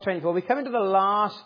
24. We come into the last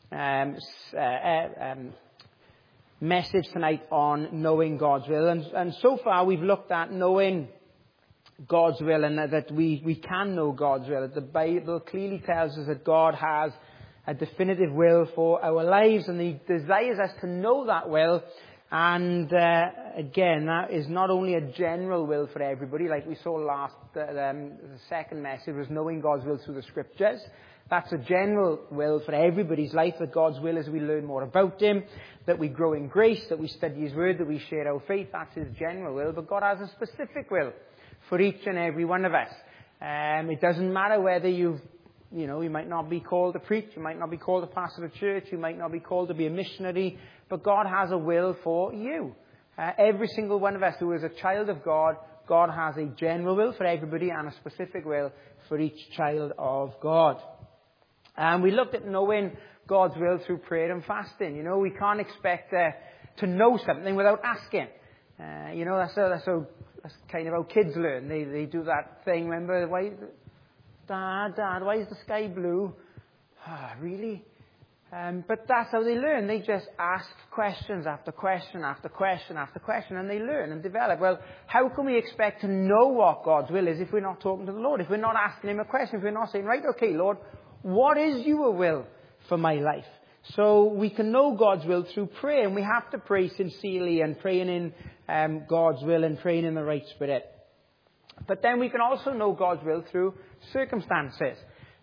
message tonight on knowing God's will. And so far we've looked at knowing God's will and that we can know God's will. The Bible clearly tells us that God has a definitive will for our lives, and He desires us to know that will. And again, that is not only a general will for everybody, like we saw last, the second message was knowing God's will through the Scriptures. That's a general will for everybody's life, that God's will is we learn more about Him, that we grow in grace, that we study His Word, that we share our faith. That's His general will. But God has a specific will for each and every one of us. It doesn't matter whether you might not be called to preach, you might not be called to pastor a church, you might not be called to be a missionary, but God has a will for you. Every single one of us who is a child of God, God has a general will for everybody and a specific will for each child of God. And we looked at knowing God's will through prayer and fasting. We can't expect to know something without asking. That's kind of how kids learn. They do that thing, remember? Dad, why is the sky blue? Really? But that's how they learn. They just ask questions after question after question after question, and they learn and develop. Well, how can we expect to know what God's will is if we're not talking to the Lord, if we're not asking Him a question, if we're not saying, right, okay, Lord, what is your will for my life? So we can know God's will through prayer, and we have to pray sincerely and praying in God's will and praying in the right spirit. But then we can also know God's will through circumstances.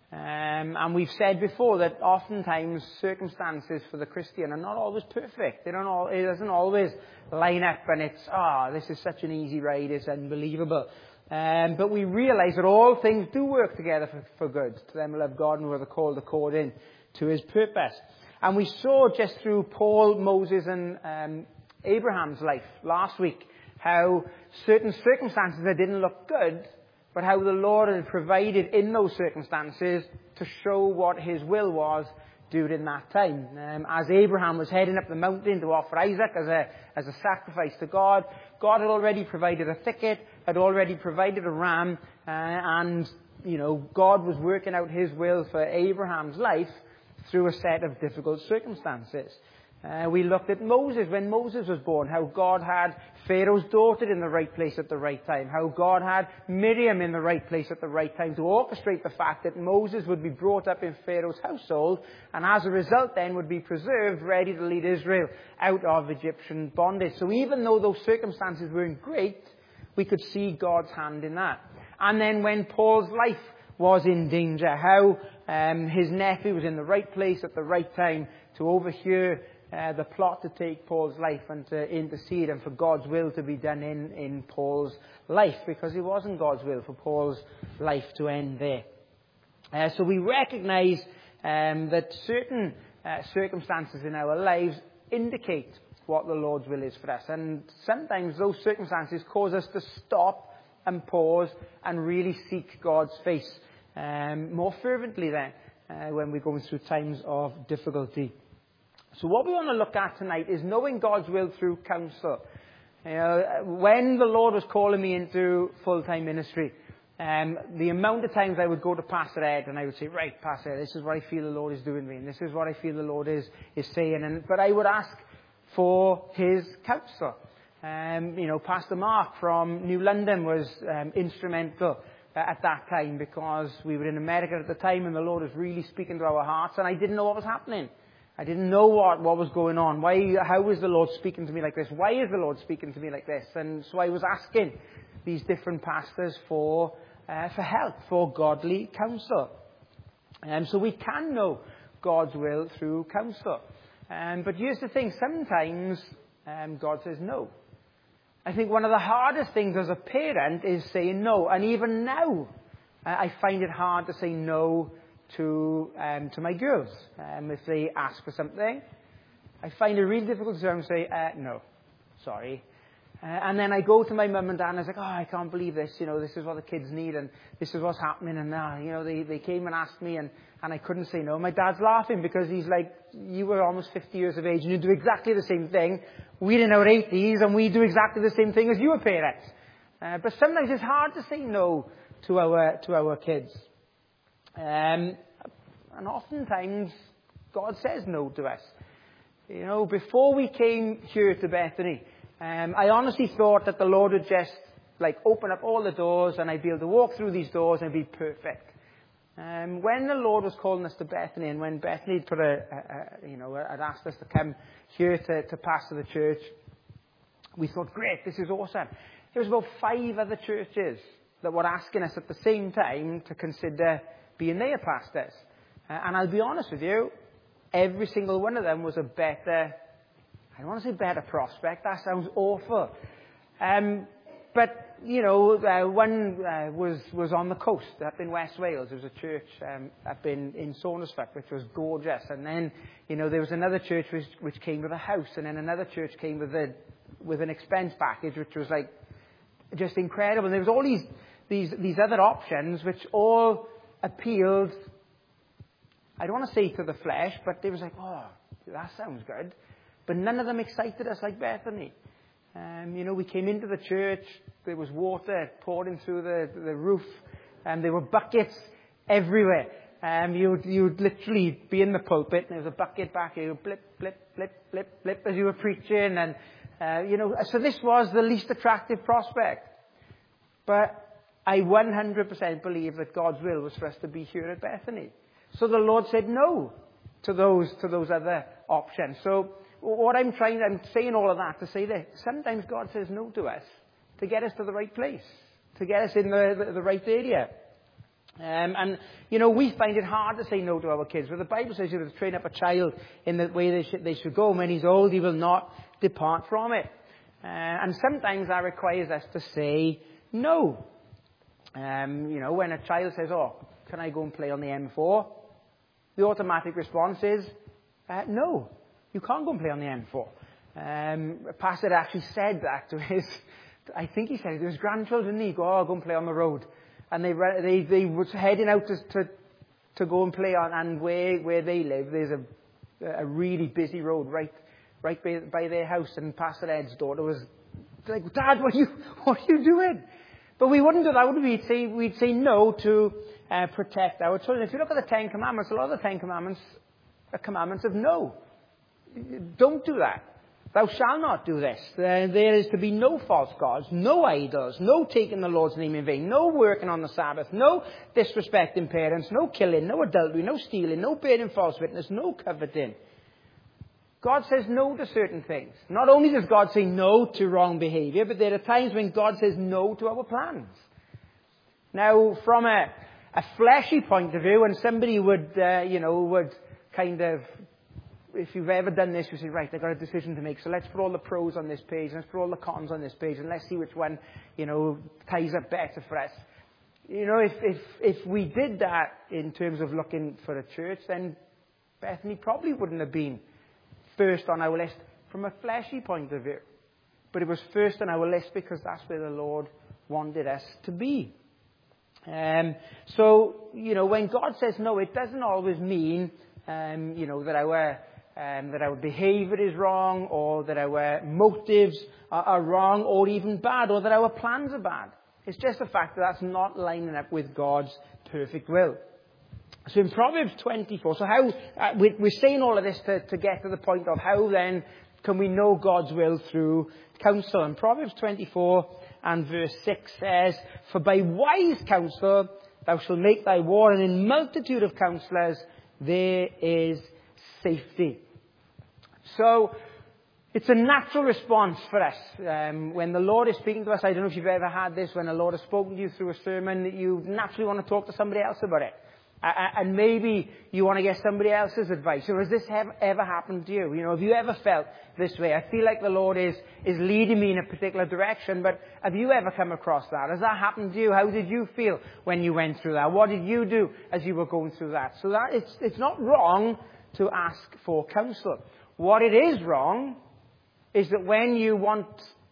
And we've said before that oftentimes circumstances for the Christian are not always perfect. It doesn't always line up and it's, this is such an easy ride, it's unbelievable. But we realise that all things do work together for good to them who love God and who are called according to His purpose. And we saw just through Paul, Moses and Abraham's life last week how certain circumstances that didn't look good, but how the Lord had provided in those circumstances to show what His will was during that time. As Abraham was heading up the mountain to offer Isaac as a sacrifice to God, God had already provided a thicket, had already provided a ram, and God was working out His will for Abraham's life through a set of difficult circumstances. We looked at Moses, when Moses was born, how God had Pharaoh's daughter in the right place at the right time, how God had Miriam in the right place at the right time to orchestrate the fact that Moses would be brought up in Pharaoh's household and as a result then would be preserved, ready to lead Israel out of Egyptian bondage. So even though those circumstances weren't great, we could see God's hand in that. And then when Paul's life was in danger, how his nephew was in the right place at the right time to overhear the plot to take Paul's life and to intercede and for God's will to be done in Paul's life, because it wasn't God's will for Paul's life to end there. So we recognise that certain circumstances in our lives indicate what the Lord's will is for us. And sometimes those circumstances cause us to stop and pause and really seek God's face more fervently then when we're going through times of difficulty. So what we want to look at tonight is knowing God's will through counsel. When the Lord was calling me into full-time ministry, the amount of times I would go to Pastor Ed and I would say, right, Pastor Ed, this is what I feel the Lord is doing me, and this is what I feel the Lord is saying. But I would ask for his counsel. Pastor Mark from New London was instrumental at that time, because we were in America at the time and the Lord was really speaking to our hearts, and I didn't know what was happening. I didn't know what was going on. How is the Lord speaking to me like this? Why is the Lord speaking to me like this? And so I was asking these different pastors for help, for godly counsel. So we can know God's will through counsel. But here's the thing, sometimes God says no. I think one of the hardest things as a parent is saying no. And even now, I find it hard to say no to my girls. If they ask for something, I find it really difficult to say, no, sorry. And then I go to my mum and dad and I was like, I can't believe this. This is what the kids need and this is what's happening. And now, they came and asked me and I couldn't say no. My dad's laughing because he's like, you were almost 50 years of age and you do exactly the same thing. We're in our 80s and we do exactly the same thing as your parents. But sometimes it's hard to say no to our kids. And oftentimes, God says no to us. Before we came here to Bethany, I honestly thought that the Lord would just open up all the doors and I'd be able to walk through these doors and be perfect. When the Lord was calling us to Bethany, and when Bethany had asked us to come here to pastor the church, we thought, great, this is awesome. There was about 5 other churches that were asking us at the same time to consider being their pastors. And I'll be honest with you, every single one of them was a better, I don't want to say better prospect, that sounds awful. But one was on the coast, up in West Wales. There was a church up in Saundersfoot, which was gorgeous. And then, there was another church which came with a house, and then another church came with an expense package, which was just incredible. And there was all these other options which all appealed, I don't want to say to the flesh, but they was oh, that sounds good. But none of them excited us like Bethany. We came into the church, there was water pouring through the roof, and there were buckets everywhere. You'd literally be in the pulpit, and there was a bucket back here, blip, blip, blip, blip, blip, as you were preaching. And, so this was the least attractive prospect. But I 100% believe that God's will was for us to be here at Bethany. So the Lord said no to those other options. So I'm saying all of that to say that sometimes God says no to us to get us to the right place, to get us in the right area. We find it hard to say no to our kids. But the Bible says you have to train up a child in the way they should go. When he's old, he will not depart from it. And sometimes that requires us to say no. When a child says, oh, can I go and play on the M4? The automatic response is, no, you can't go and play on the M4. A pastor actually said that to I think he said it to his grandchildren. He go and play on the road. And they were heading out to go and play on, and where they live, there's a really busy road right by their house. And Pastor Ed's daughter was like, Dad, what are you doing? But we wouldn't do that, would we? We'd say no to protect our children. If you look at the 10 Commandments, a lot of the 10 Commandments are commandments of no. Don't do that. Thou shalt not do this. There is to be no false gods, no idols, no taking the Lord's name in vain, no working on the Sabbath, no disrespecting parents, no killing, no adultery, no stealing, no bearing false witness, no coveting. God says no to certain things. Not only does God say no to wrong behavior, but there are times when God says no to our plans. Now, from a fleshy point of view, when somebody would kind of, if you've ever done this, you say, right, I've got a decision to make, so let's put all the pros on this page, let's put all the cons on this page, and let's see which one, ties up better for us. If we did that in terms of looking for a church, then Bethany probably wouldn't have been first on our list from a fleshy point of view. But it was first on our list because that's where the Lord wanted us to be. So, when God says no, it doesn't always mean, that our behavior is wrong, or that our motives are wrong, or even bad, or that our plans are bad. It's just the fact that that's not lining up with God's perfect will. So in Proverbs 24, so how, we're saying all of this to get to the point of how then can we know God's will through counsel. And Proverbs 24 and verse 6 says, for by wise counsel thou shalt make thy war, and in multitude of counselors there is safety. So it's a natural response for us. When the Lord is speaking to us, I don't know if you've ever had this, when the Lord has spoken to you through a sermon, that you naturally want to talk to somebody else about it. And maybe you want to get somebody else's advice. Or has this ever happened to you? Have you ever felt this way? I feel like the Lord is leading me in a particular direction, but have you ever come across that? Has that happened to you? How did you feel when you went through that? What did you do as you were going through that? So that it's not wrong to ask for counsel. What it is wrong is that when you want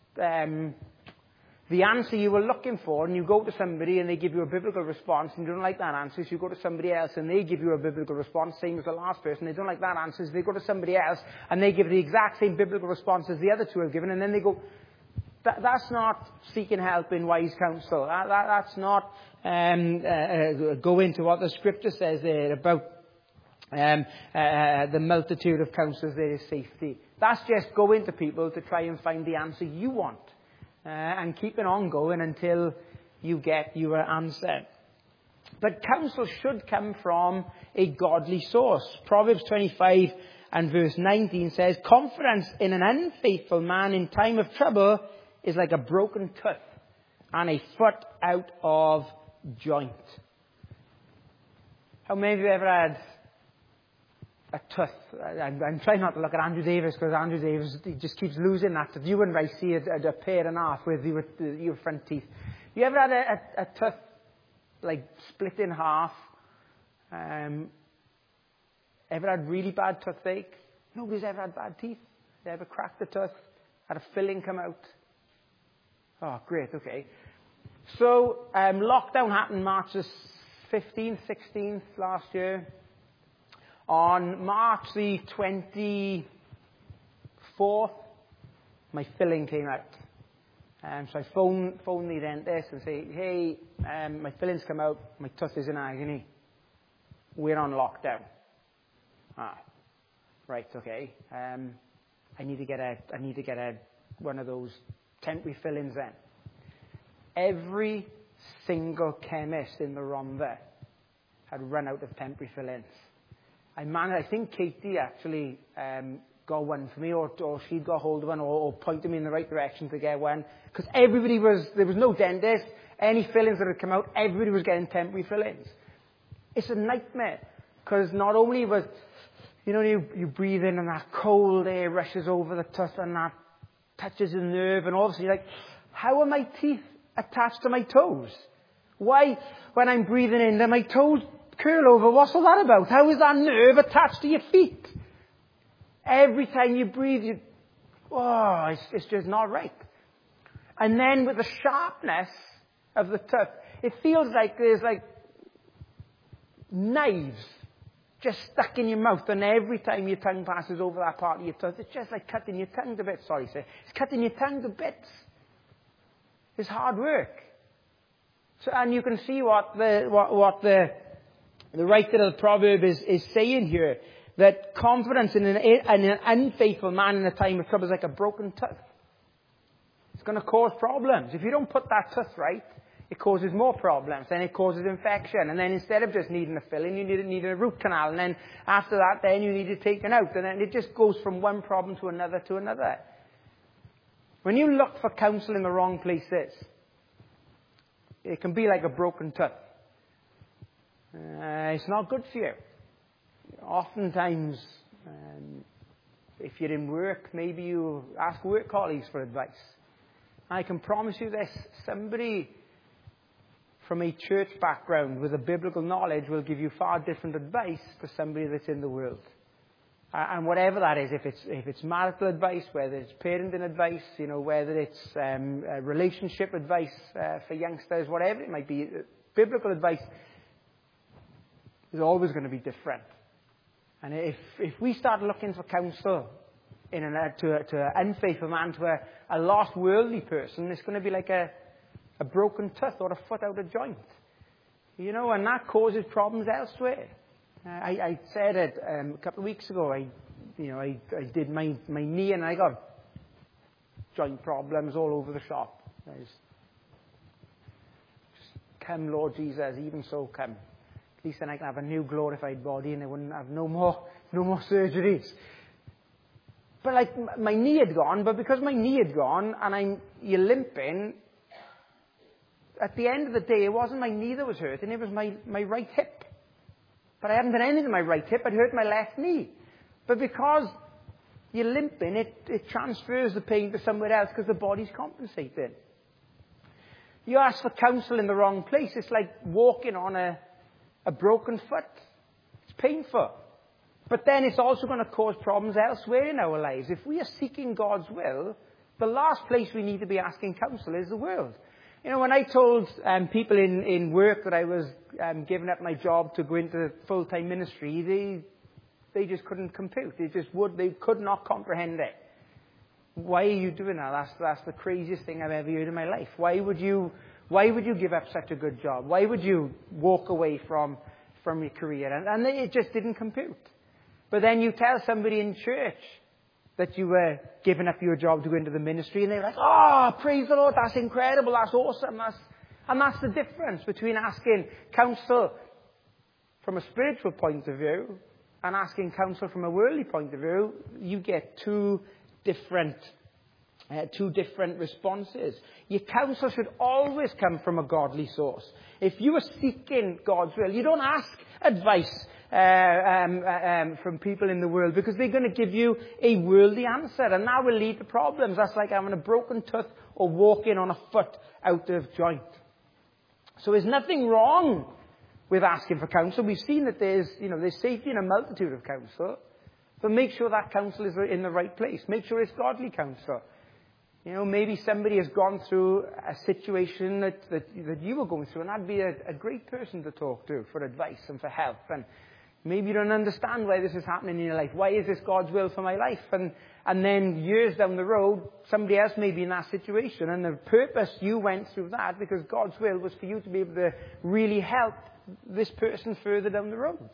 the answer you were looking for, and you go to somebody and they give you a biblical response, and you don't like that answer, so you go to somebody else and they give you a biblical response, same as the last person, they don't like that answer, so they go to somebody else and they give the exact same biblical response as the other two have given, and then they go, that's not seeking help in wise counsel. That's not go into what the scripture says there about The multitude of counsellors, there is safety. That's just going to people to try and find the answer you want. And keeping on going until you get your answer. But counsel should come from a godly source. Proverbs 25 and verse 19 says, confidence in an unfaithful man in time of trouble is like a broken tooth and a foot out of joint. How many of you ever had a tooth? I'm trying not to look at Andrew Davis, because Andrew Davis, he just keeps losing that tooth. You wouldn't see a pair and a half with your front teeth. You ever had a tooth like split in half? Ever had really bad toothache? Nobody's ever had bad teeth. They ever cracked the tooth? Had a filling come out? Oh, great, okay. So, lockdown happened March the 15th, 16th last year. On March the 24th, my filling came out. So I phone the dentist and say, hey, my filling's come out, my tooth is in agony. We're on lockdown. Right, okay. I need to get one of those temporary fillings then. Every single chemist in the Rhondda had run out of temporary fillings. I think Katie actually got one for me, or she'd got hold of one, or pointed me in the right direction to get one. Because there was no dentist. Any fillings that had come out, everybody was getting temporary fillings. It's a nightmare. Because not only was, you breathe in and that cold air rushes over the tooth and that touches the nerve, and obviously you're like, how are my teeth attached to my toes? Why, when I'm breathing in, do my toes curl over? What's all that about? How is that nerve attached to your feet? Every time you breathe, it's just not right. And then with the sharpness of the tooth, it feels like there's like knives just stuck in your mouth, and every time your tongue passes over that part of your tooth, it's just like cutting your tongue to bits. It's cutting your tongue to bits. It's hard work. So, and you can see what the writer of the proverb is saying here, that confidence in an unfaithful man in a time of trouble is like a broken tooth. It's going to cause problems. If you don't put that tooth right, it causes more problems. Then it causes infection. And then instead of just needing a filling, you need a root canal. And then after that, then you need it taken out. And then it just goes from one problem to another to another. When you look for counsel in the wrong places, it can be like a broken tooth. It's not good for you. Oftentimes, if you're in work, maybe you ask work colleagues for advice. I can promise you this, somebody from a church background with a biblical knowledge will give you far different advice to somebody that's in the world. And whatever that is, if it's marital advice, whether it's parenting advice, whether it's relationship advice for youngsters, whatever it might be, biblical advice is always going to be different. And if we start looking for counsel to an unfaithful man, to a lost worldly person, it's going to be like a broken tooth or a foot out of joint. And that causes problems elsewhere. I said it a couple of weeks ago. I did my knee and I got joint problems all over the shop. Just come, Lord Jesus, even so come. At least then I can have a new glorified body and I wouldn't have no more surgeries. But my knee had gone, but because my knee had gone and you're limping, at the end of the day, it wasn't my knee that was hurting, it was my right hip. But I hadn't done anything to my right hip, I'd hurt my left knee. But because you're limping, it transfers the pain to somewhere else because the body's compensating. You ask for counsel in the wrong place, it's like walking on a broken foot. It's painful. But then it's also going to cause problems elsewhere in our lives. If we are seeking God's will, the last place we need to be asking counsel is the world. When I told people in work that I was giving up my job to go into full-time ministry, they just couldn't compute. They could not comprehend it. Why are you doing that? That's the craziest thing I've ever heard in my life. Why would you give up such a good job? Why would you walk away from from your career, and it just didn't compute. But then you tell somebody in church that you were giving up your job to go into the ministry, and they're like, oh, praise the Lord, that's incredible, that's awesome. And that's the difference between asking counsel from a spiritual point of view and asking counsel from a worldly point of view. You get two different responses. Your counsel should always come from a godly source. If you are seeking God's will, you don't ask advice from people in the world, because they're going to give you a worldly answer, and that will lead to problems. That's like having a broken tooth or walking on a foot out of joint. So there's nothing wrong with asking for counsel. We've seen that there's safety in a multitude of counsel, but make sure that counsel is in the right place. Make sure it's godly counsel. Maybe somebody has gone through a situation that you were going through, and that'd be a great person to talk to for advice and for help. And maybe you don't understand why this is happening in your life. Why is this God's will for my life? And then years down the road, somebody else may be in that situation, and the purpose you went through that because God's will was for you to be able to really help this person further down the road.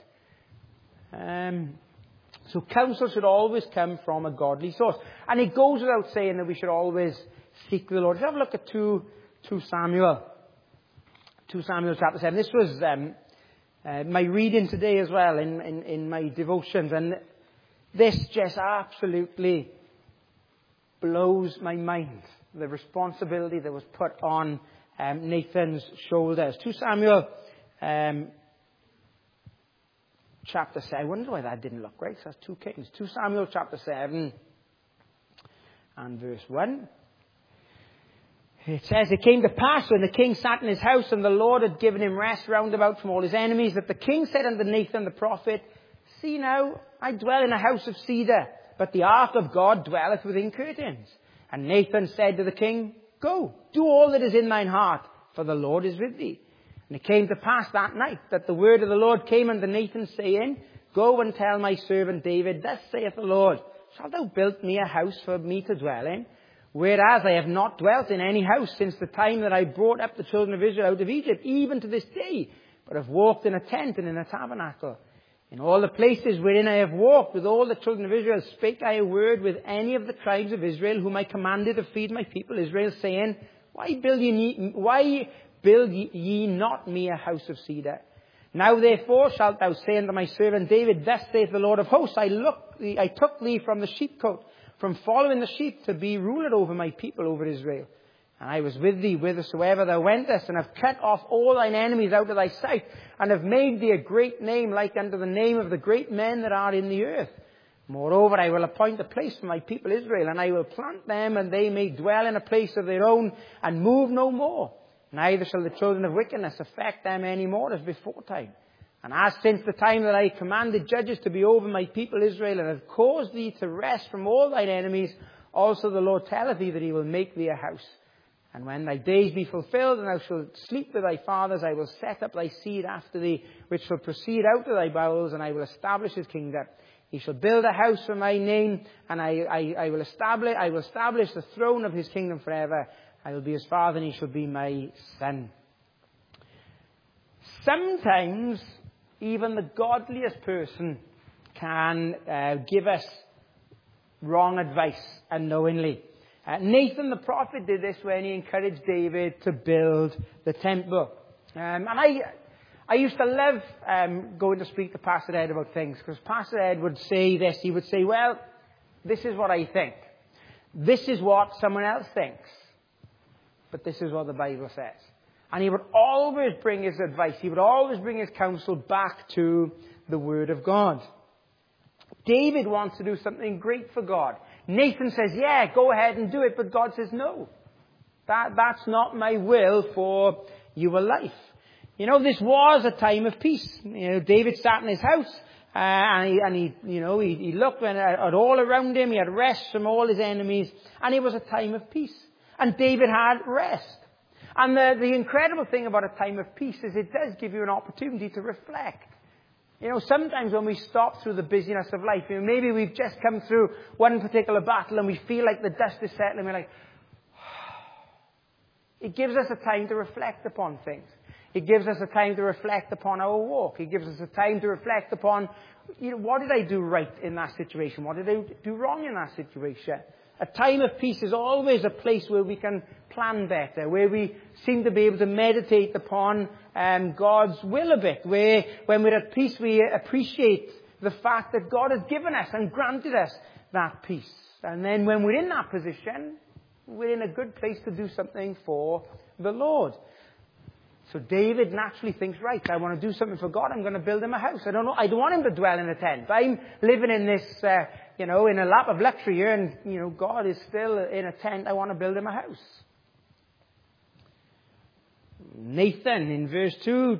So counsel should always come from a godly source. And it goes without saying that we should always seek the Lord. Let's have a look at 2 Samuel. 2 Samuel chapter 7. This was my reading today as well in my devotions. And this just absolutely blows my mind. The responsibility that was put on Nathan's shoulders. 2 Samuel chapter 7. I wonder why that didn't look right. So that's 2 Kings. 2 Samuel chapter 7 and verse 1. It says, it came to pass when the king sat in his house and the Lord had given him rest round about from all his enemies, that the king said unto Nathan the prophet, see now, I dwell in a house of cedar, but the ark of God dwelleth within curtains. And Nathan said to the king, go, do all that is in thine heart, for the Lord is with thee. And it came to pass that night that the word of the Lord came unto Nathan, saying, go and tell my servant David, thus saith the Lord, shalt thou build me a house for me to dwell in? Whereas I have not dwelt in any house since the time that I brought up the children of Israel out of Egypt, even to this day, but have walked in a tent and in a tabernacle. In all the places wherein I have walked with all the children of Israel, spake I a word with any of the tribes of Israel, whom I commanded to feed my people Israel, saying, why build ye not me a house of cedar? Now therefore shalt thou say unto my servant David, thus saith the Lord of hosts, I took thee from the sheepcote, from following the sheep, to be ruler over my people, over Israel. And I was with thee whithersoever thou wentest, and have cut off all thine enemies out of thy sight, and have made thee a great name, like unto the name of the great men that are in the earth. Moreover, I will appoint a place for my people Israel, and I will plant them, and they may dwell in a place of their own, and move no more. Neither shall the children of wickedness affect them any more as before time. And as since the time that I commanded judges to be over my people Israel, and have caused thee to rest from all thine enemies, also the Lord telleth thee that he will make thee a house. And when thy days be fulfilled, and thou shalt sleep with thy fathers, I will set up thy seed after thee, which shall proceed out of thy bowels, and I will establish his kingdom. He shall build a house for my name, and I will establish the throne of his kingdom forever. I will be his father, and he shall be my son. Sometimes, even the godliest person can give us wrong advice unknowingly. Nathan the prophet did this when he encouraged David to build the temple. And I used to love going to speak to Pastor Ed about things, because Pastor Ed would say this. He would say, well, this is what I think. This is what someone else thinks. But this is what the Bible says. And he would always bring his advice. He would always bring his counsel back to the Word of God. David wants to do something great for God. Nathan says, yeah, go ahead and do it. But God says, no. That's not my will for your life. This was a time of peace. David sat in his house, and he looked at all around him. He had rest from all his enemies, and it was a time of peace. And David had rest. And the incredible thing about a time of peace is it does give you an opportunity to reflect. Sometimes when we stop through the busyness of life, maybe we've just come through one particular battle and we feel like the dust is settling. We're like, it gives us a time to reflect upon things. It gives us a time to reflect upon our walk. It gives us a time to reflect upon, what did I do right in that situation? What did I do wrong in that situation? A time of peace is always a place where we can plan better, where we seem to be able to meditate upon God's will a bit, where when we're at peace we appreciate the fact that God has given us and granted us that peace. And then when we're in that position, we're in a good place to do something for the Lord. So David naturally thinks, right, I want to do something for God. I'm going to build him a house. I don't want him to dwell in a tent. I'm living in this, in a lap of luxury here, and, God is still in a tent. I want to build him a house. Nathan, in verse 2,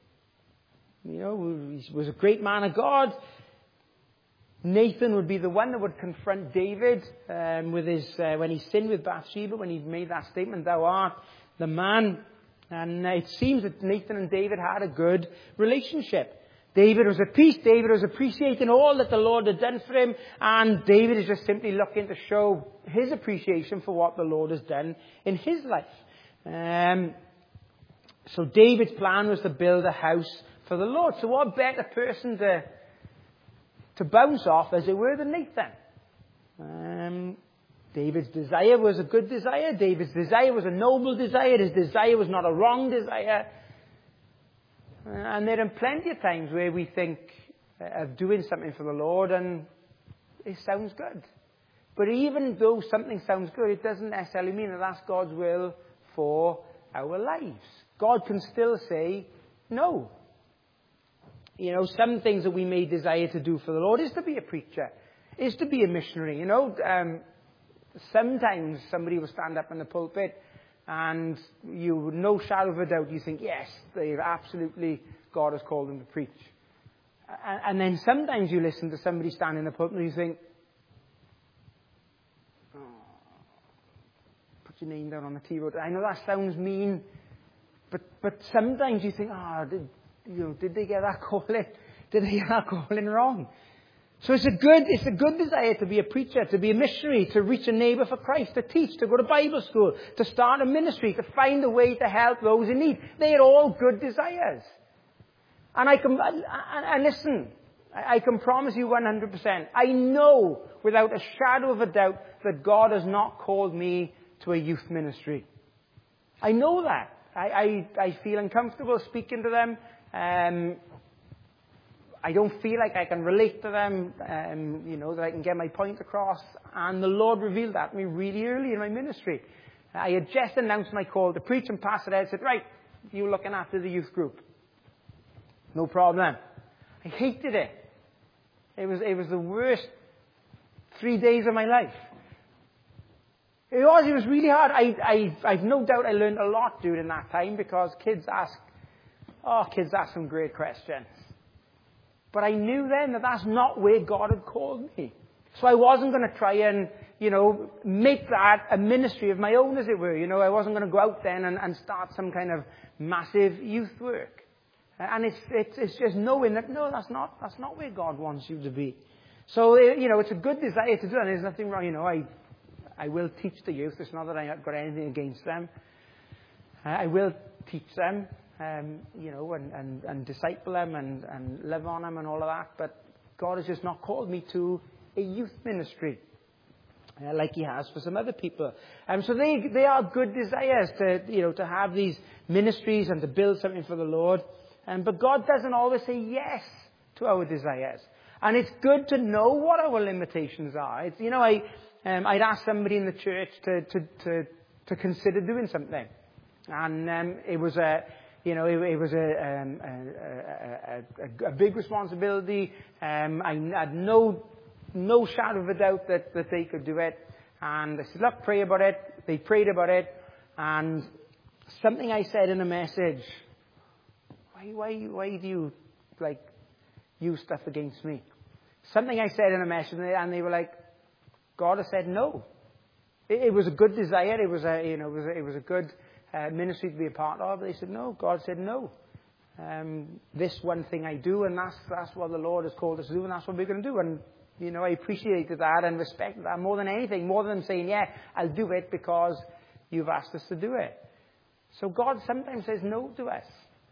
he was a great man of God. Nathan would be the one that would confront David with his when he sinned with Bathsheba, when he made that statement, "Thou art the man." And it seems that Nathan and David had a good relationship. David was at peace. David was appreciating all that the Lord had done for him. And David is just simply looking to show his appreciation for what the Lord has done in his life. So David's plan was to build a house for the Lord. So what better person to bounce off, as it were, than Nathan? David's desire was a good desire. David's desire was a noble desire. His desire was not a wrong desire. And there are plenty of times where we think of doing something for the Lord and it sounds good. But even though something sounds good, it doesn't necessarily mean that that's God's will for our lives. God can still say no. Some things that we may desire to do for the Lord is to be a preacher, is to be a missionary. Sometimes somebody will stand up in the pulpit and you, with no shadow of a doubt, you think, yes, God has called them to preach. And then sometimes you listen to somebody stand in the pulpit and you think, put your name down on the T-road. I know that sounds mean, but sometimes you think, did they get that calling? Did they get that calling wrong? So it's a good desire to be a preacher, to be a missionary, to reach a neighbour for Christ, to teach, to go to Bible school, to start a ministry, to find a way to help those in need. They are all good desires. And listen, I can promise you 100%, I know without a shadow of a doubt that God has not called me to a youth ministry. I know that. I feel uncomfortable speaking to them. I don't feel like I can relate to them, that I can get my point across. And the Lord revealed that to me really early in my ministry. I had just announced my call to preach, and Pastor Ed said, right, you're looking after the youth group. No problem. I hated it. It was the worst 3 days of my life. It was really hard. I've no doubt I learned a lot during that time, because kids ask some great questions. But I knew then that that's not where God had called me. So I wasn't going to try and, make that a ministry of my own, as it were. I wasn't going to go out then and start some kind of massive youth work. And it's just knowing that, no, that's not where God wants you to be. So, it's a good desire to do, and there's nothing wrong. I will teach the youth. It's not that I've got anything against them. I will teach them. And disciple them and live on them and all of that. But God has just not called me to a youth ministry like He has for some other people. So they are good desires to have these ministries and to build something for the Lord. But God doesn't always say yes to our desires. And it's good to know what our limitations are. I'd ask somebody in the church to consider doing something, and it was a big responsibility. I had no shadow of a doubt that they could do it. And I said, look, pray about it. They prayed about it. And something I said in a message, why do you, use stuff against me? Something I said in a message, and they were like, God has said no. It was a good desire. It was a good ministry to be a part of. They said no. God said no. This one thing I do, and that's what the Lord has called us to do, and that's what we're going to do. And I appreciated that and respected that more than anything, more than saying, yeah, I'll do it because you've asked us to do it. So God sometimes says no to us.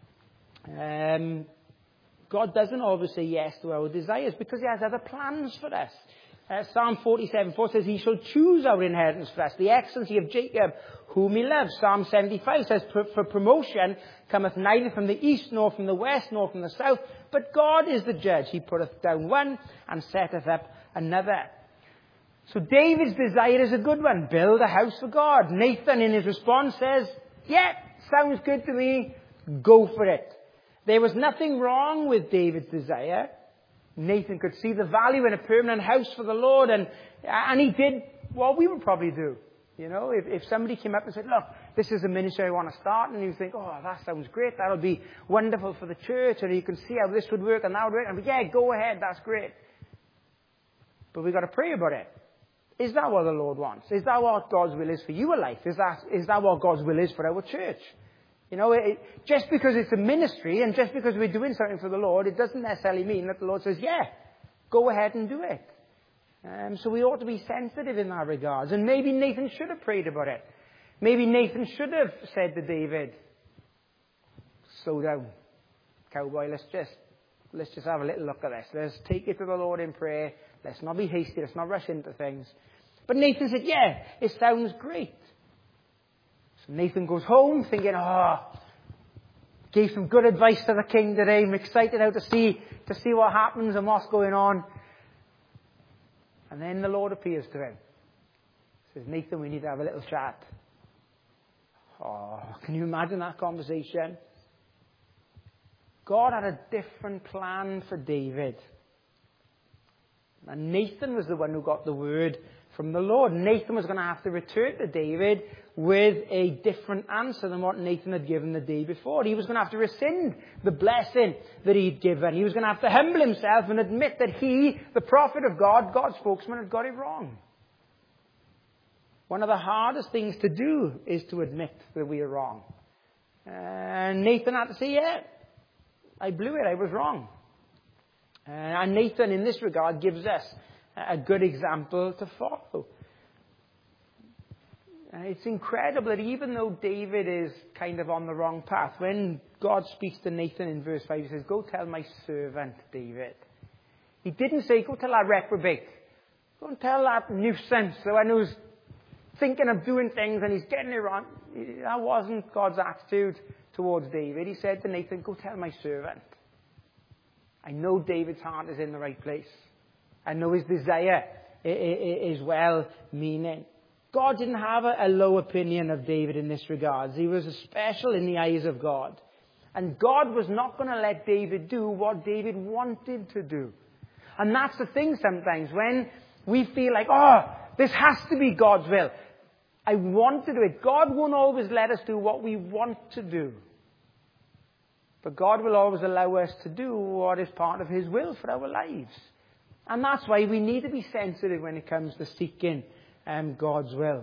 God doesn't always say yes to our desires because he has other plans for us. Psalm 47:4 says, he shall choose our inheritance for us, the excellency of Jacob, whom he loves. Psalm 75 says, for promotion cometh neither from the east, nor from the west, nor from the south, but God is the judge. He putteth down one, and setteth up another. So David's desire is a good one. Build a house for God. Nathan, in his response, says, yeah, sounds good to me. Go for it. There was nothing wrong with David's desire. Nathan could see the value in a permanent house for the Lord, and he did what we would probably do. You know, if somebody came up and said, look, this is a ministry I want to start, and you think, oh, that sounds great, that'll be wonderful for the church, and you can see how this would work and that would work, and yeah, go ahead, that's great. But we've got to pray about it. Is that what the Lord wants? Is that what God's will is for your life? Is that what God's will is for our church? You know, just because it's a ministry and just because we're doing something for the Lord, it doesn't necessarily mean that the Lord says, yeah, go ahead and do it. So we ought to be sensitive in that regard. And maybe Nathan should have prayed about it. Maybe Nathan should have said to David, slow down, cowboy, let's just have a little look at this. Let's take it to the Lord in prayer. Let's not be hasty. Let's not rush into things. But Nathan said, yeah, it sounds great. So Nathan goes home thinking, gave some good advice to the king today. I'm excited now to see what happens and what's going on. And then the Lord appears to him. Says, Nathan, we need to have a little chat. Oh, can you imagine that conversation? God had a different plan for David. And Nathan was the one who got the word from the Lord. Nathan was going to have to return to David with a different answer than what Nathan had given the day before. He was going to have to rescind the blessing that he'd given. He was going to have to humble himself and admit that he, the prophet of God, God's spokesman, had got it wrong. One of the hardest things to do is to admit that we are wrong. And Nathan had to say, yeah, I blew it, I was wrong. And Nathan, in this regard, gives us a good example to follow. It's incredible that even though David is kind of on the wrong path, when God speaks to Nathan in verse 5, he says, go tell my servant David. He didn't say, go tell that reprobate. Go and tell that nuisance, the one who's thinking of doing things and he's getting it wrong. That wasn't God's attitude towards David. He said to Nathan, go tell my servant. I know David's heart is in the right place. I know his desire is well-meaning. God didn't have a low opinion of David in this regard. He was special in the eyes of God. And God was not going to let David do what David wanted to do. And that's the thing sometimes. When we feel like, this has to be God's will. I want to do it. God won't always let us do what we want to do. But God will always allow us to do what is part of his will for our lives. And that's why we need to be sensitive when it comes to seeking God's will.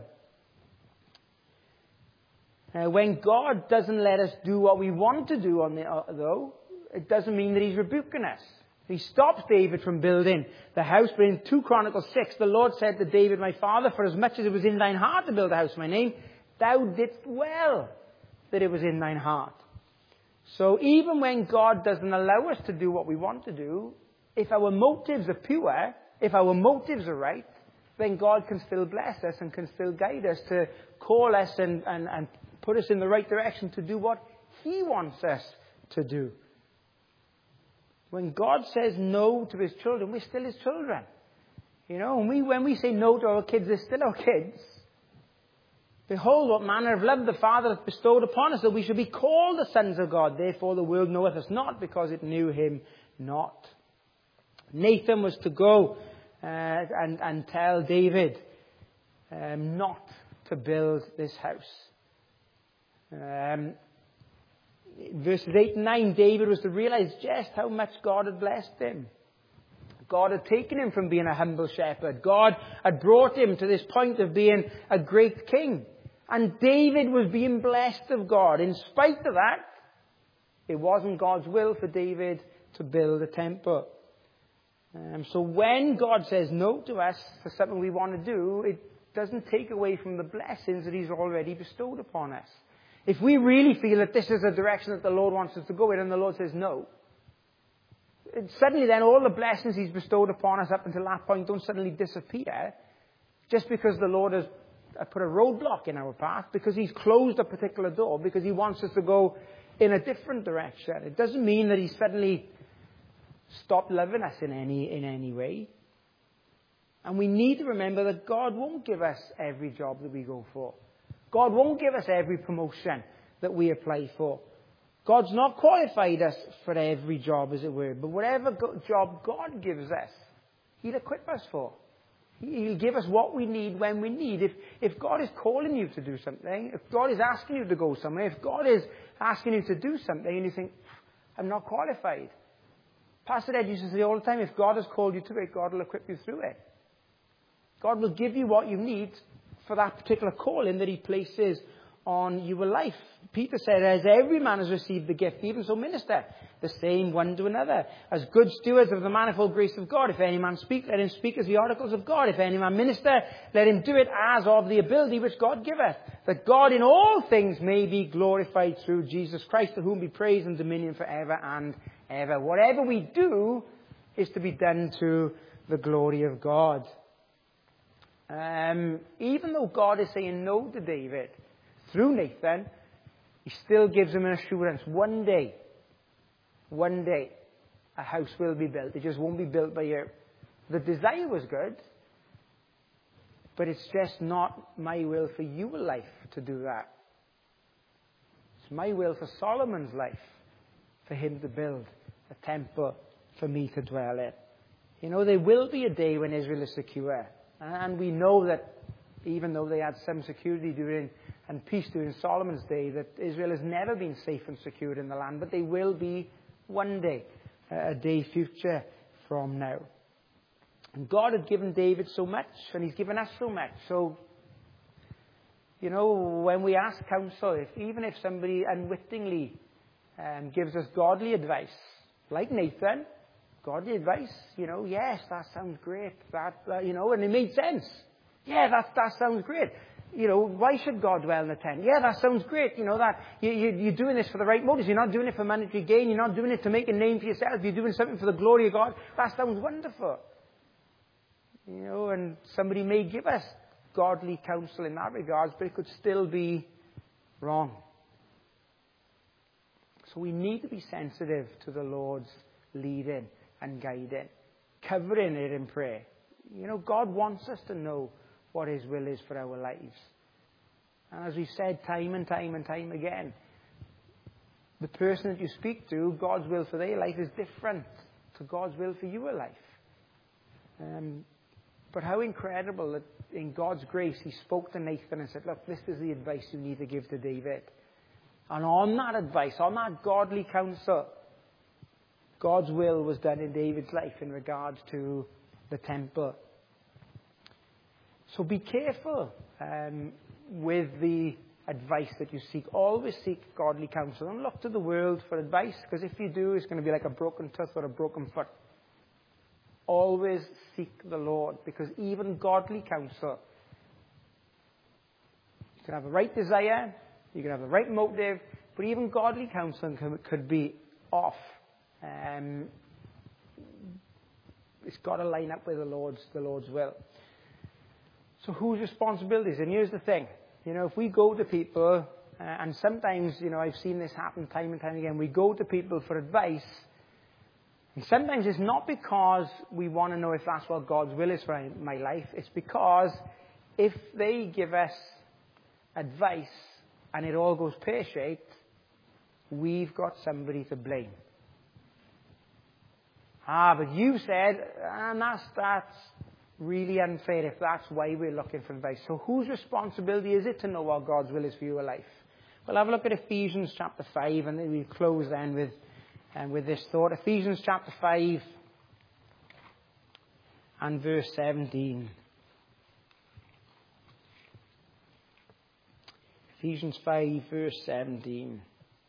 When God doesn't let us do what we want to do, though, it doesn't mean that he's rebuking us. He stops David from building the house. But in 2 Chronicles 6, the Lord said to David, my father, for as much as it was in thine heart to build a house for my name, thou didst well that it was in thine heart. So even when God doesn't allow us to do what we want to do, if our motives are pure, if our motives are right, then God can still bless us and can still guide us to call us and put us in the right direction to do what he wants us to do. When God says no to his children, we're still his children. You know, and when we say no to our kids, they're still our kids. Behold, what manner of love the Father hath bestowed upon us, that we should be called the sons of God. Therefore the world knoweth us not, because it knew him not. Nathan was to go and tell David not to build this house. Verses 8 and 9, David was to realize just how much God had blessed him. God had taken him from being a humble shepherd. God had brought him to this point of being a great king. And David was being blessed of God. In spite of that, it wasn't God's will for David to build a temple. So when God says no to us for something we want to do, it doesn't take away from the blessings that he's already bestowed upon us. If we really feel that this is the direction that the Lord wants us to go in, and the Lord says no, suddenly then all the blessings He's bestowed upon us up until that point don't suddenly disappear just because the Lord has put a roadblock in our path, because He's closed a particular door, because He wants us to go in a different direction. It doesn't mean that He suddenly stopped loving us in any way. And we need to remember that God won't give us every job that we go for. God won't give us every promotion that we apply for. God's not qualified us for every job, as it were. But whatever job God gives us, He'll equip us for. He'll give us what we need when we need. If God is calling you to do something, if God is asking you to go somewhere, if God is asking you to do something and you think, I'm not qualified. Pastor Ed used to say all the time, if God has called you to it, God will equip you through it. God will give you what you need for that particular calling that He places on your life. Peter said, as every man has received the gift, even so minister the same one to another, as good stewards of the manifold grace of God. If any man speak, let him speak as the oracles of God. If any man minister, let him do it as of the ability which God giveth, that God in all things may be glorified through Jesus Christ, to whom be praise and dominion forever and ever. Whatever we do is to be done to the glory of God. Even though God is saying no to David through Nathan, He still gives him an assurance. One day, a house will be built. It just won't be built by you. The desire was good, but it's just not my will for your life to do that. It's my will for Solomon's life, for him to build a temple for me to dwell in. You know, there will be a day when Israel is secure. And we know that even though they had some security and peace during Solomon's day, that Israel has never been safe and secure in the land. But they will be one day, a day future from now. And God had given David so much, and He's given us so much. So, you know, when we ask counsel, even if somebody unwittingly gives us godly advice, like Nathan, godly advice, you know, yes, that sounds great. You know, and it made sense. Yeah, that sounds great. You know, why should God dwell in a tent? Yeah, that sounds great. You know, that you're doing this for the right motives. You're not doing it for monetary gain. You're not doing it to make a name for yourself. You're doing something for the glory of God. That sounds wonderful. You know, and somebody may give us godly counsel in that regard, but it could still be wrong. So we need to be sensitive to the Lord's leading and guiding, covering it in prayer. You know, God wants us to know what His will is for our lives. And as we've said time and time and time again, the person that you speak to, God's will for their life is different to God's will for your life. But how incredible that in God's grace He spoke to Nathan and said, look, this is the advice you need to give to David. And on that advice, on that godly counsel, God's will was done in David's life in regards to the temple. So be careful with the advice that you seek. Always seek godly counsel. Don't look to the world for advice, because if you do, it's going to be like a broken tooth or a broken foot. Always seek the Lord, because even godly counsel, you can have the right desire, you can have the right motive, but even godly counsel could be off. It's got to line up with the Lord's will. So whose responsibility is it? And here's the thing. You know, if we go to people, and sometimes, you know, I've seen this happen time and time again, we go to people for advice, and sometimes it's not because we want to know if that's what God's will is for my life. It's because if they give us advice and it all goes pear-shaped, we've got somebody to blame. But you said, and that's really unfair if that's why we're looking for advice. So whose responsibility is it to know what God's will is for your life? Well, have a look at Ephesians chapter 5, and then we'll close then with this thought. Ephesians chapter 5 and verse 17. Ephesians 5 verse 17.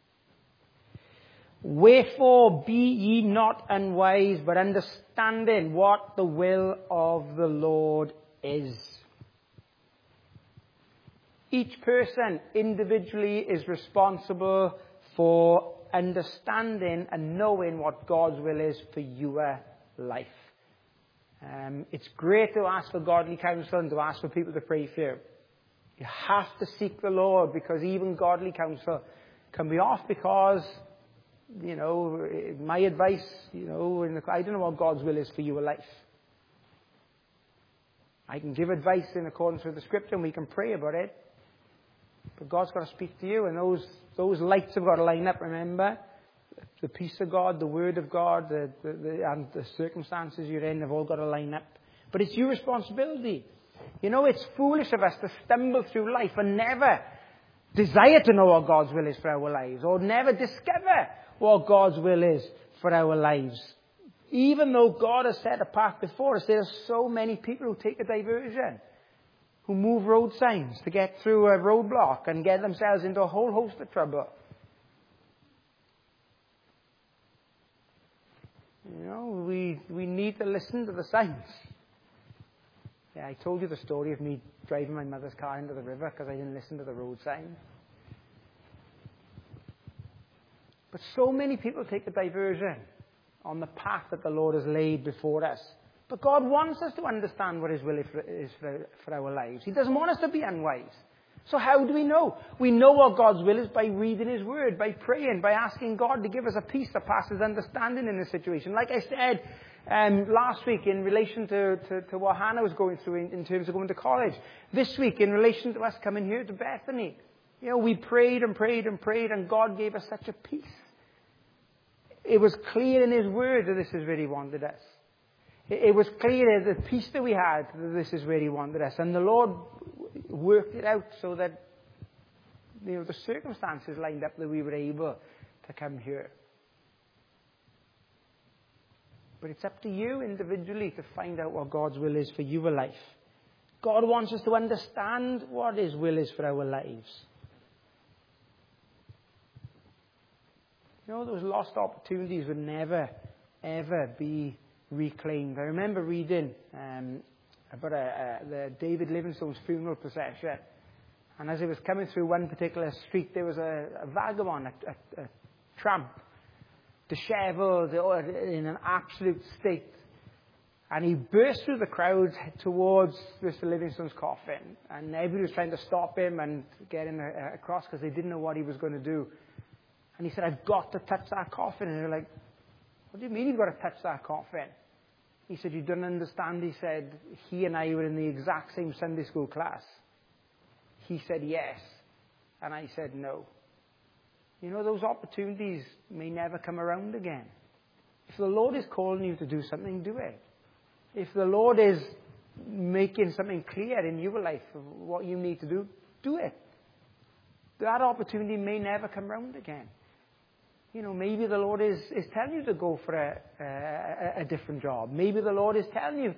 Wherefore be ye not unwise, but understanding what the will of the Lord is. Each person individually is responsible for understanding and knowing what God's will is for your life. It's great to ask for godly counsel and to ask for people to pray for you. You have to seek the Lord, because even godly counsel can be off because, my advice, I don't know what God's will is for your life. I can give advice in accordance with the Scripture and we can pray about it. But God's got to speak to you, and those lights have got to line up, remember? The peace of God, the Word of God, and the circumstances you're in have all got to line up. But it's your responsibility. It's foolish of us to stumble through life and never desire to know what God's will is for our lives, or never discover what God's will is for our lives. Even though God has set a path before us, there are so many people who take a diversion, who move road signs to get through a roadblock and get themselves into a whole host of trouble. We need to listen to the signs. Yeah, I told you the story of me driving my mother's car into the river because I didn't listen to the road signs. But so many people take a diversion on the path that the Lord has laid before us. But God wants us to understand what His will is for our lives. He doesn't want us to be unwise. So how do we know? We know what God's will is by reading His Word, by praying, by asking God to give us a peace that passes understanding in this situation. Like I said last week in relation to what Hannah was going through in terms of going to college. This week in relation to us coming here to Bethany. We prayed and prayed and prayed, and God gave us such a peace. It was clear in His Word that this is where He wanted us. It was clear the peace that we had, that this is where He wanted us. And the Lord worked it out so that the circumstances lined up that we were able to come here. But it's up to you individually to find out what God's will is for your life. God wants us to understand what His will is for our lives. Those lost opportunities would never, ever be reclaimed. I remember reading about the David Livingstone's funeral procession. And as it was coming through one particular street, there was a vagabond, a tramp, dishevelled, in an absolute state. And he burst through the crowd towards Mr. Livingstone's coffin. And everybody was trying to stop him and get him across because they didn't know what he was going to do. And he said, "I've got to touch that coffin." And they're like, "What do you mean you've got to touch that coffin?" He said, "You don't understand." He said, "He and I were in the exact same Sunday school class. He said yes, and I said no." Those opportunities may never come around again. If the Lord is calling you to do something, do it. If the Lord is making something clear in your life of what you need to do, do it. That opportunity may never come around again. Maybe the Lord is telling you to go for a different job. Maybe the Lord is telling you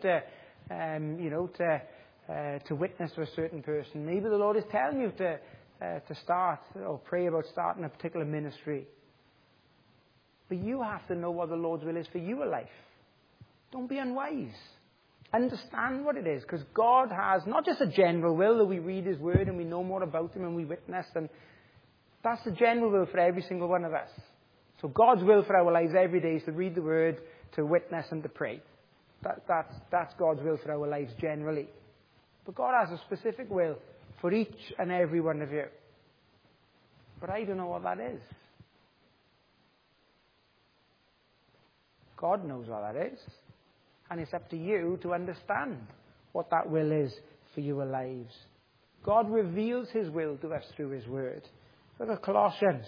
to witness to a certain person. Maybe the Lord is telling you to start or pray about starting a particular ministry. But you have to know what the Lord's will is for your life. Don't be unwise. Understand what it is, because God has not just a general will that we read His Word and we know more about Him and we witness, and that's the general will for every single one of us. So God's will for our lives every day is to read the Word, to witness and to pray. That's God's will for our lives generally. But God has a specific will for each and every one of you. But I don't know what that is. God knows what that is. And it's up to you to understand what that will is for your lives. God reveals His will to us through His Word. Look at Colossians.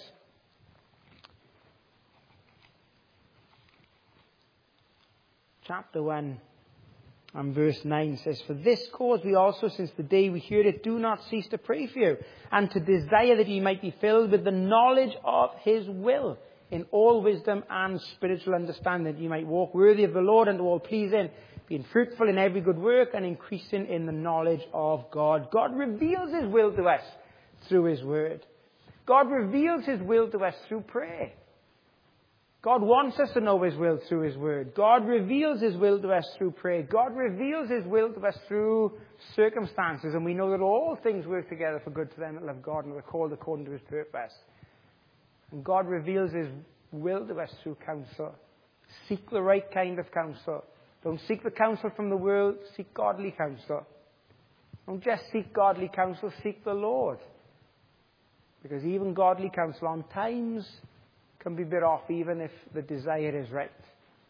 Chapter 1 and verse 9 says, "For this cause we also, since the day we heard it, do not cease to pray for you, and to desire that ye might be filled with the knowledge of His will, in all wisdom and spiritual understanding, that ye might walk worthy of the Lord and all pleasing, being fruitful in every good work and increasing in the knowledge of God." God reveals His will to us through His Word. God reveals His will to us through prayer. God wants us to know His will through His Word. God reveals His will to us through prayer. God reveals His will to us through circumstances. And we know that all things work together for good to them that love God and are called according to His purpose. And God reveals His will to us through counsel. Seek the right kind of counsel. Don't seek the counsel from the world. Seek godly counsel. Don't just seek godly counsel. Seek the Lord. Because even godly counsel on times can be a bit off, even if the desire is right.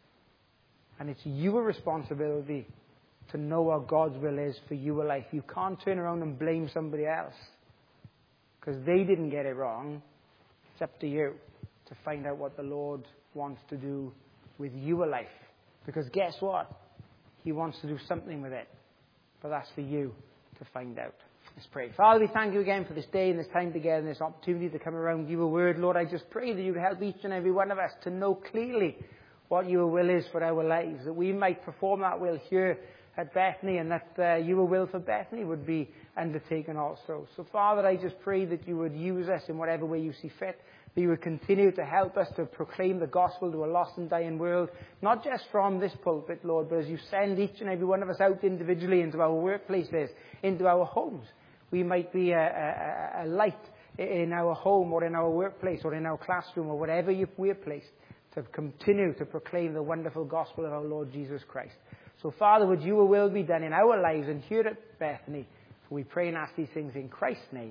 And it's your responsibility to know what God's will is for your life. You can't turn around and blame somebody else because they didn't get it wrong. It's up to you to find out what the Lord wants to do with your life. Because guess what? He wants to do something with it. But that's for you to find out. Let's pray. Father, we thank you again for this day and this time together and this opportunity to come around your word. Lord, I just pray that you would help each and every one of us to know clearly what your will is for our lives, that we might perform that will here at Bethany, and that your will for Bethany would be undertaken also. So, Father, I just pray that you would use us in whatever way you see fit, that you would continue to help us to proclaim the gospel to a lost and dying world, not just from this pulpit, Lord, but as you send each and every one of us out individually into our workplaces, into our homes. We might be a light in our home or in our workplace or in our classroom or wherever we're placed to continue to proclaim the wonderful gospel of our Lord Jesus Christ. So, Father, would your will be done in our lives and here at Bethany. For we pray and ask these things in Christ's name.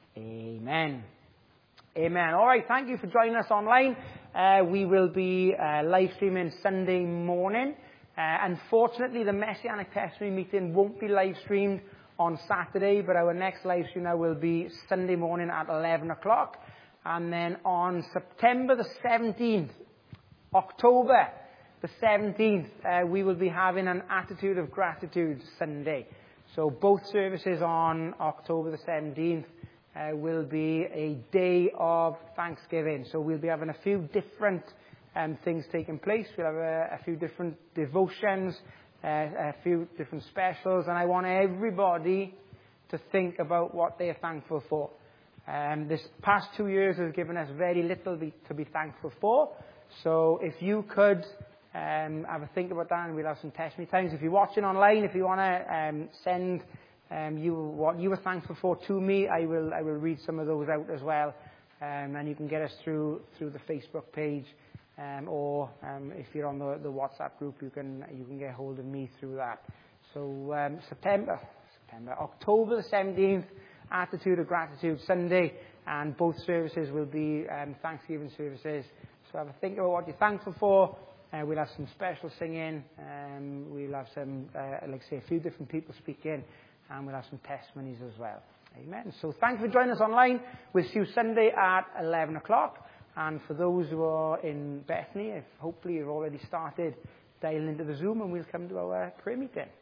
Amen. Amen. All right, thank you for joining us online. We will be live streaming Sunday morning. Unfortunately, the Messianic Testimony meeting won't be live streamed on Saturday, but our next live stream now will be Sunday morning at 11 o'clock. And then on September the 17th, October the 17th, we will be having an Attitude of Gratitude Sunday. So both services on October the 17th will be a day of thanksgiving. So we'll be having a few different things taking place. We'll have a few different devotions, a few different specials, and I want everybody to think about what they are thankful for. This past 2 years has given us very little to be thankful for. So if you could have a think about that, and we'll have some testimony times. If you're watching online, if you want to send what you were thankful for to me, I will read some of those out as well, and you can get us through the Facebook page, or if you're on the WhatsApp group, you can get hold of me through that. So October the 17th, Attitude of Gratitude Sunday, and both services will be Thanksgiving services. So have a think about what you're thankful for. We'll have some special singing. We'll have some, a few different people speaking, and we'll have some testimonies as well. Amen. So thanks for joining us online. We'll see you Sunday at 11 o'clock. And for those who are in Bethany, hopefully you've already started dialing into the Zoom, and we'll come to our prayer meeting.